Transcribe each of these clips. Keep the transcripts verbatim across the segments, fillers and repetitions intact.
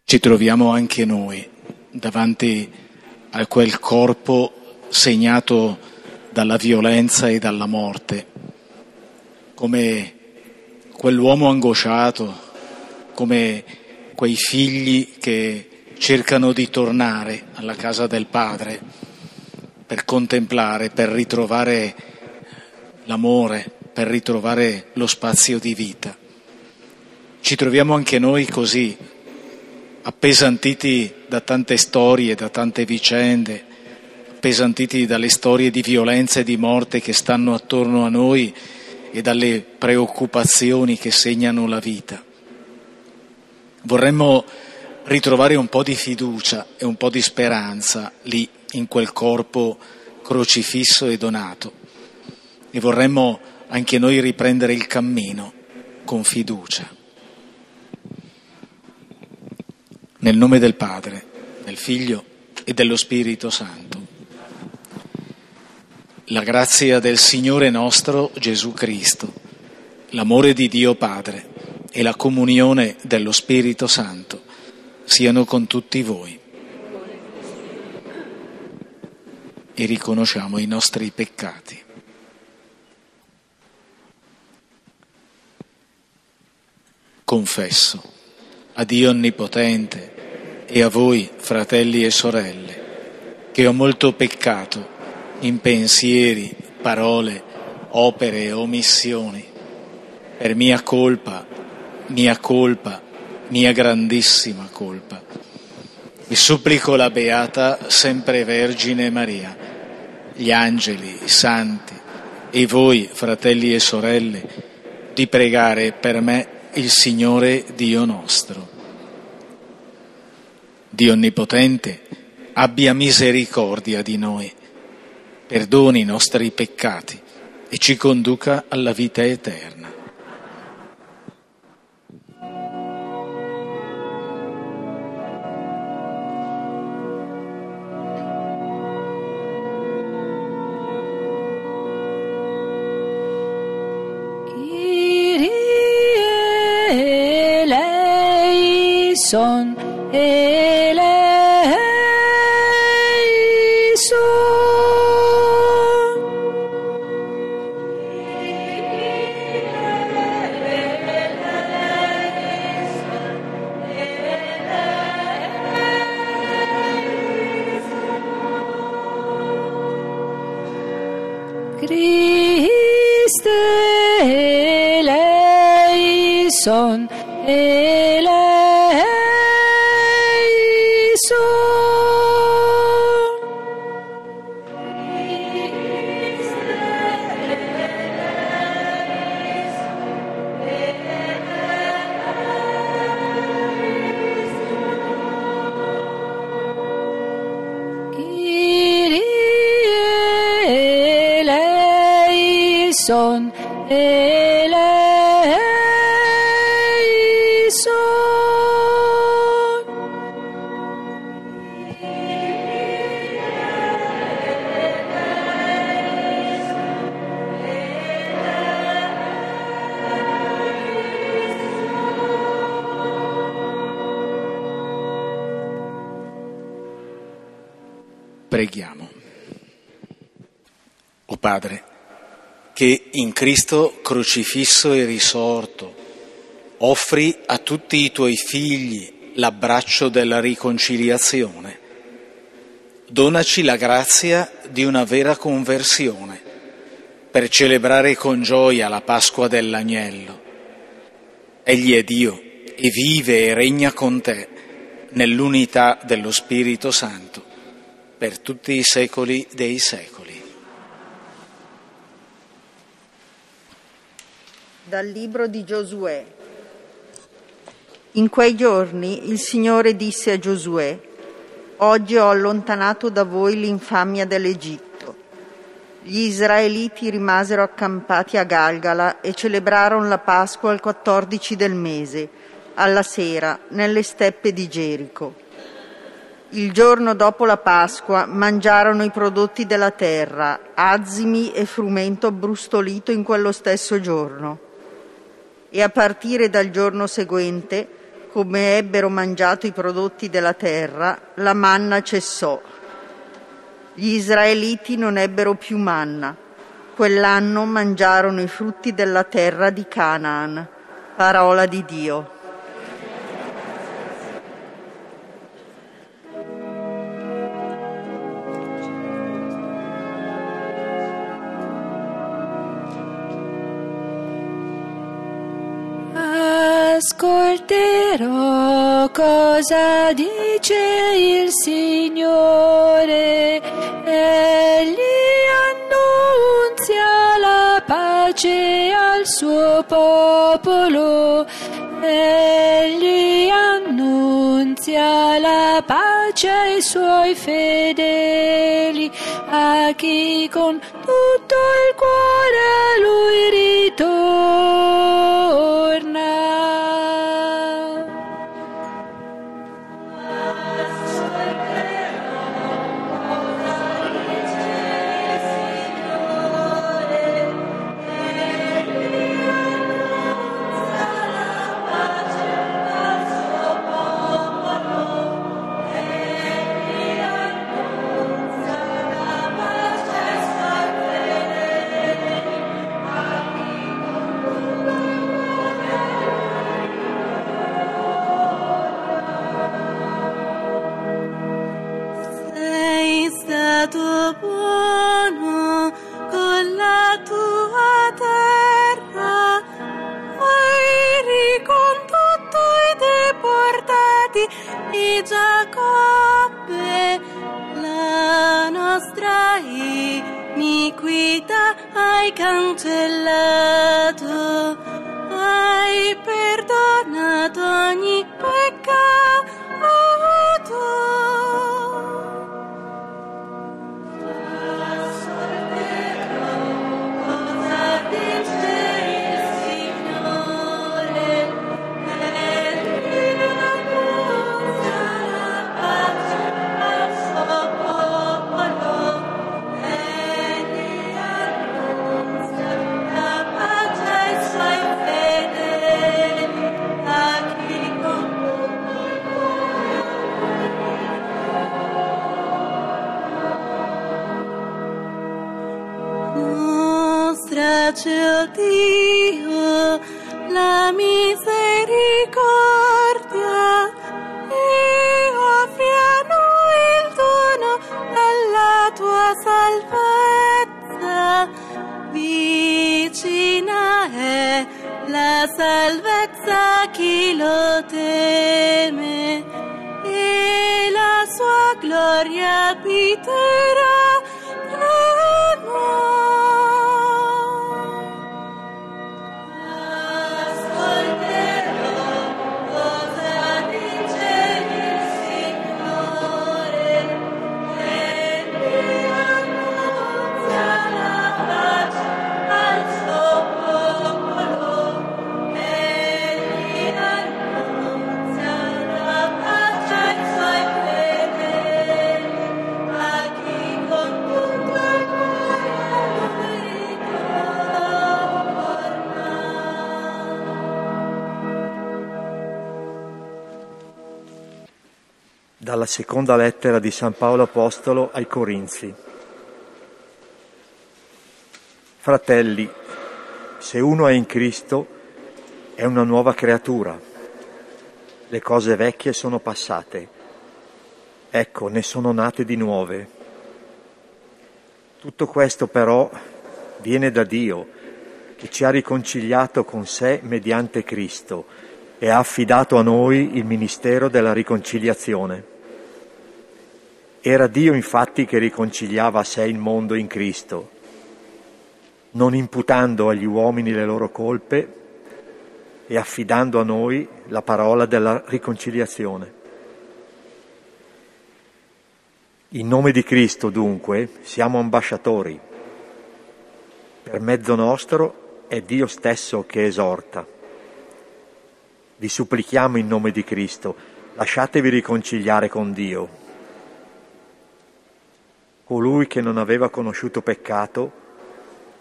Ci troviamo anche noi davanti a quel corpo segnato dalla violenza e dalla morte, come quell'uomo angosciato, come quei figli che cercano di tornare alla casa del Padre per contemplare, per ritrovare l'amore, per ritrovare lo spazio di vita. Ci troviamo anche noi così, appesantiti da tante storie, da tante vicende, appesantiti dalle storie di violenza e di morte che stanno attorno a noi e dalle preoccupazioni che segnano la vita. Vorremmo ritrovare un po' di fiducia e un po' di speranza lì, in quel corpo crocifisso e donato, e vorremmo anche noi riprendere il cammino con fiducia. Nel nome del Padre, del Figlio e dello Spirito Santo. La grazia del Signore nostro Gesù Cristo, l'amore di Dio Padre e la comunione dello Spirito Santo siano con tutti voi. E riconosciamo i nostri peccati. Confesso a Dio Onnipotente e a voi, fratelli e sorelle, che ho molto peccato in pensieri, parole, opere e omissioni, per mia colpa, mia colpa, mia grandissima colpa. Vi supplico la Beata Sempre Vergine Maria, gli angeli, i santi e voi, fratelli e sorelle, di pregare per me il Signore Dio nostro. Dio Onnipotente, abbia misericordia di noi, perdoni i nostri peccati e ci conduca alla vita eterna. Son eleison. Christe eleison, eleison. Son eleison. Preghiamo. O Padre, che in Cristo crocifisso e risorto offri a tutti i tuoi figli l'abbraccio della riconciliazione, donaci la grazia di una vera conversione per celebrare con gioia la Pasqua dell'Agnello. Egli è Dio e vive e regna con te nell'unità dello Spirito Santo per tutti i secoli dei secoli. Dal libro di Giosuè. In quei giorni il Signore disse a Giosuè: oggi ho allontanato da voi l'infamia dell'Egitto. Gli israeliti rimasero accampati a Galgala e celebrarono la Pasqua al quattordici del mese, alla sera, nelle steppe di Gerico. Il giorno dopo la Pasqua mangiarono i prodotti della terra, azimi e frumento abbrustolito in quello stesso giorno. E a partire dal giorno seguente come ebbero mangiato i prodotti della terra, la manna cessò. Gli israeliti non ebbero più manna. Quell'anno mangiarono i frutti della terra di Canaan. Parola di Dio. Ascolterò cosa dice il Signore, Egli annunzia la pace al suo popolo, Egli annunzia la pace ai suoi fedeli, a chi con tutto il cuore a lui ritorna. Buono con la tua terra, eri con tutto i deportati di Giacobbe, la nostra iniquità hai cancellato, hai perdonato ogni peccato. Mostraci, oh Dio, la misericordia e offri a noi il dono della tua salvezza. Vicina è la salvezza a chi lo teme e la sua gloria abiterà tra noi. Dalla seconda lettera di San Paolo Apostolo ai Corinzi. Fratelli, se uno è in Cristo, è una nuova creatura. Le cose vecchie sono passate. Ecco, ne sono nate di nuove. Tutto questo però viene da Dio, che ci ha riconciliato con sé mediante Cristo e ha affidato a noi il ministero della riconciliazione. Era Dio infatti che riconciliava a sé il mondo in Cristo, non imputando agli uomini le loro colpe e affidando a noi la parola della riconciliazione. In nome di Cristo, dunque, siamo ambasciatori. Per mezzo nostro è Dio stesso che esorta. Vi supplichiamo in nome di Cristo, lasciatevi riconciliare con Dio. Colui che non aveva conosciuto peccato,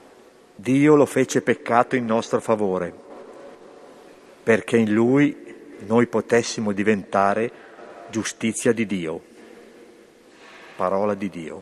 Dio lo fece peccato in nostro favore, perché in Lui noi potessimo diventare giustizia di Dio. Parola di Dio.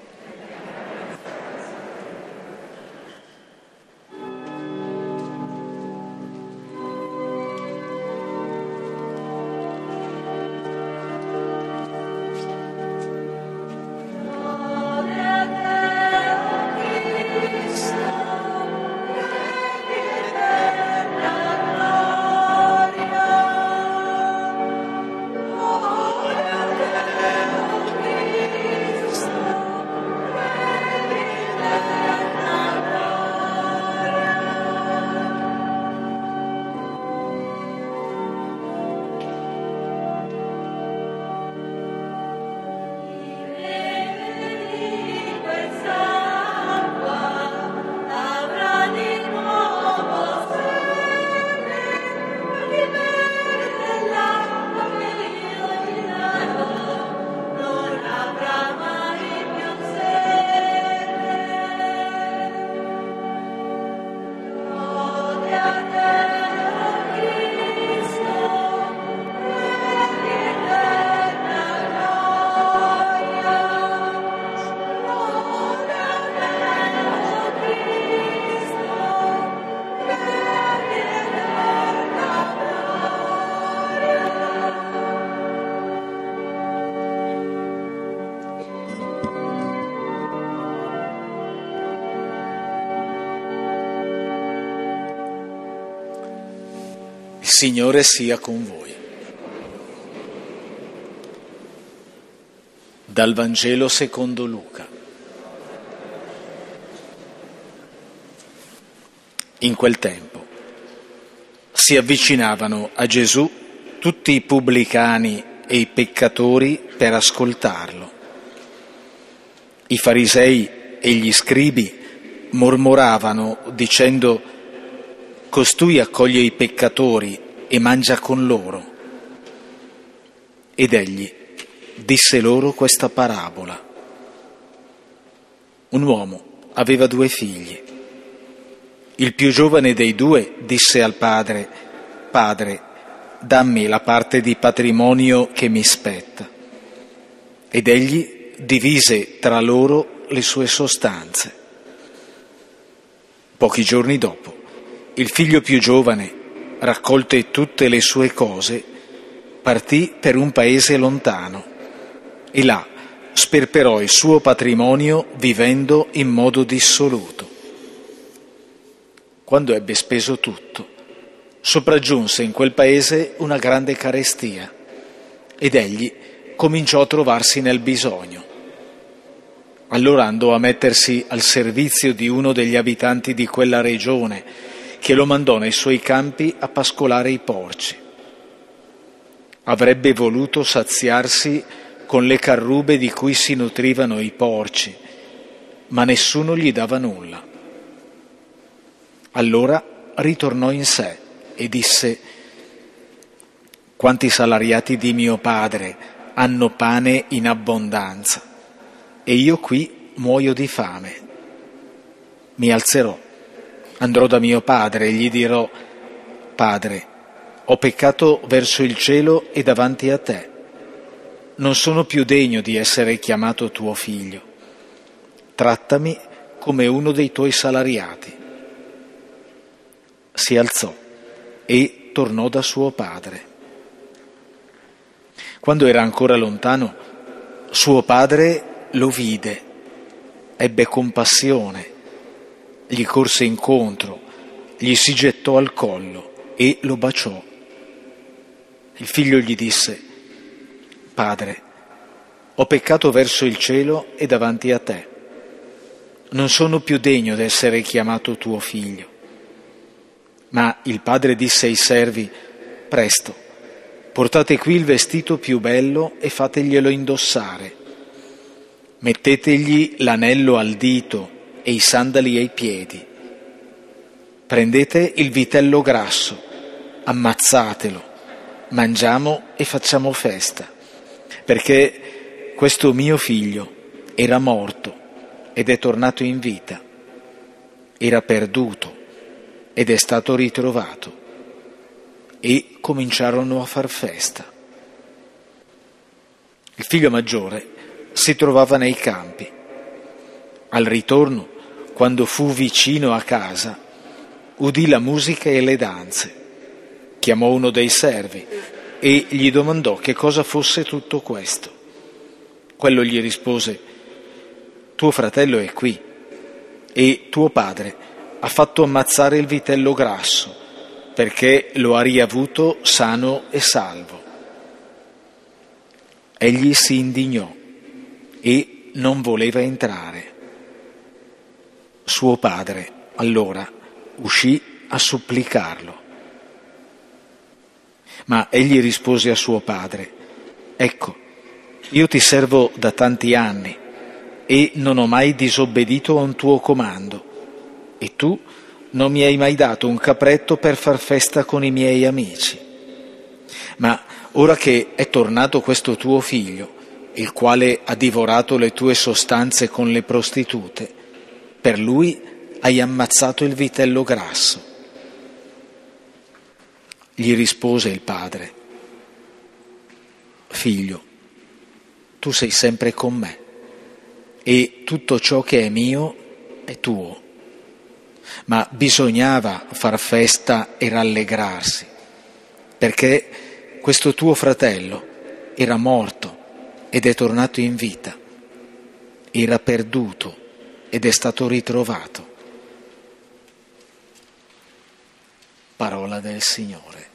Il Signore sia con voi. Dal Vangelo secondo Luca. In quel tempo si avvicinavano a Gesù tutti i pubblicani e i peccatori per ascoltarlo. I farisei e gli scribi mormoravano dicendo: costui accoglie i peccatori e mangia con loro. Ed egli disse loro questa parabola. Un uomo aveva due figli. Il più giovane dei due disse al padre: Padre, dammi la parte di patrimonio che mi spetta. Ed egli divise tra loro le sue sostanze. Pochi giorni dopo, il figlio più giovane, raccolte tutte le sue cose, partì per un paese lontano e là sperperò il suo patrimonio vivendo in modo dissoluto. Quando ebbe speso tutto, sopraggiunse in quel paese una grande carestia ed egli cominciò a trovarsi nel bisogno. Allora andò a mettersi al servizio di uno degli abitanti di quella regione, che lo mandò nei suoi campi a pascolare i porci. Avrebbe voluto saziarsi con le carrube di cui si nutrivano i porci, ma nessuno gli dava nulla. Allora ritornò in sé e disse: quanti salariati di mio padre hanno pane in abbondanza, e io qui muoio di fame. Mi alzerò, andrò da mio padre e gli dirò: Padre, ho peccato verso il cielo e davanti a te. Non sono più degno di essere chiamato tuo figlio. Trattami come uno dei tuoi salariati. Si alzò e tornò da suo padre. Quando era ancora lontano, suo padre lo vide, ebbe compassione, gli corse incontro, gli si gettò al collo e lo baciò. Il figlio gli disse: Padre, ho peccato verso il cielo e davanti a te. Non sono più degno d'essere chiamato tuo figlio. Ma il padre disse ai servi: Presto, portate qui il vestito più bello e fateglielo indossare. Mettetegli l'anello al dito e i sandali ai piedi. Prendete il vitello grasso, ammazzatelo, mangiamo e facciamo festa, perché questo mio figlio era morto ed è tornato in vita, era perduto ed è stato ritrovato. e cominciarono a far festa. Il figlio maggiore si trovava nei campi. Al ritorno, quando fu vicino a casa, udì la musica e le danze. Chiamò uno dei servi e gli domandò che cosa fosse tutto questo. Quello gli rispose: tuo fratello è qui e tuo padre ha fatto ammazzare il vitello grasso perché lo ha riavuto sano e salvo. Egli si indignò e non voleva entrare. Suo padre allora uscì a supplicarlo. Ma egli rispose a suo padre: ecco, io ti servo da tanti anni e non ho mai disobbedito a un tuo comando, e tu non mi hai mai dato un capretto per far festa con i miei amici. Ma ora che è tornato questo tuo figlio, il quale ha divorato le tue sostanze con le prostitute, per lui hai ammazzato il vitello grasso. Gli rispose il padre: figlio, tu sei sempre con me e tutto ciò che è mio è tuo. Ma bisognava far festa e rallegrarsi, perché questo tuo fratello era morto ed è tornato in vita, era perduto ed è stato ritrovato. Parola del Signore.